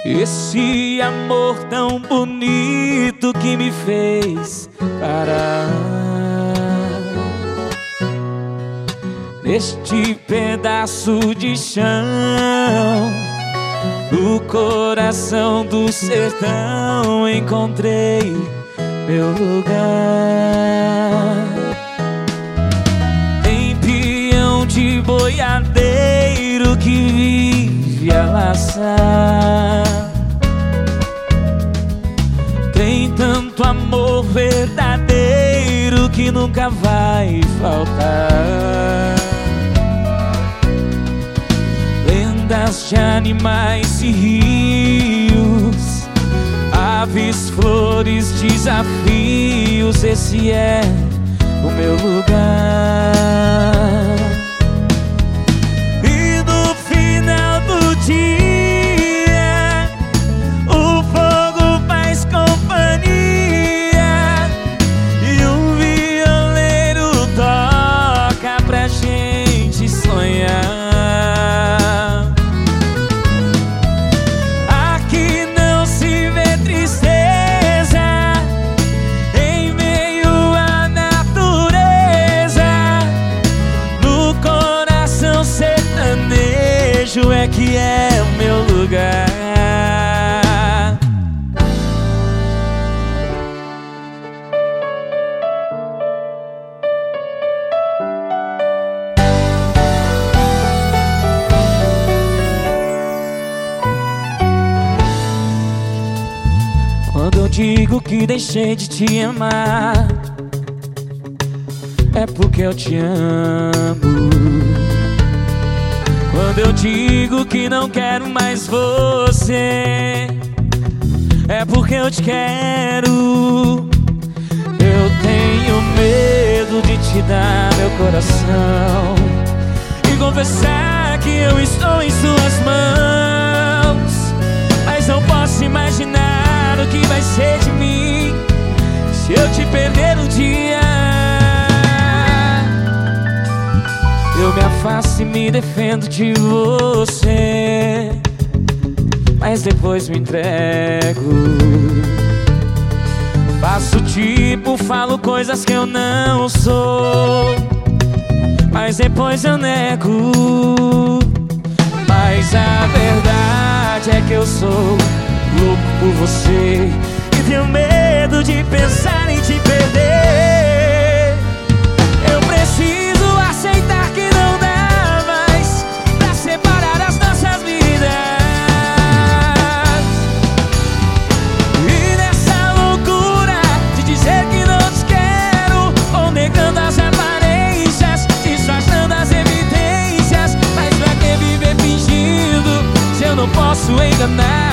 Esse amor tão bonito que me fez parar neste pedaço de chão, no coração do sertão encontrei meu lugar. Tem peão de boiadeiro que vive a laçar, tem tanto amor verdadeiro que nunca vai faltar. Lendas de animais e rios, aves, flores, desafios, esse é o meu lugar. E no final do dia o fogo faz companhia e um violeiro toca pra gente sonhar. É que é o meu lugar. Quando eu digo que deixei de te amar, é porque eu te amo. Quando eu digo que não quero mais você, é porque eu te quero. Eu tenho medo de te dar meu coração e confessar que eu estou em suas mãos, mas não posso imaginar o que vai ser de mim se eu te perder um dia. Eu me afasto e me defendo de você, mas depois me entrego. Faço tipo, falo coisas que eu não sou, mas depois eu nego. Mas a verdade é que eu sou louco por você e tenho medo de pensar em te perder. Eu preciso aceitar que não dá mais pra separar as nossas vidas, e nessa loucura de dizer que não te quero, ou negando as aparências, disfarçando as evidências. Mas pra que viver fingindo se eu não posso enganar?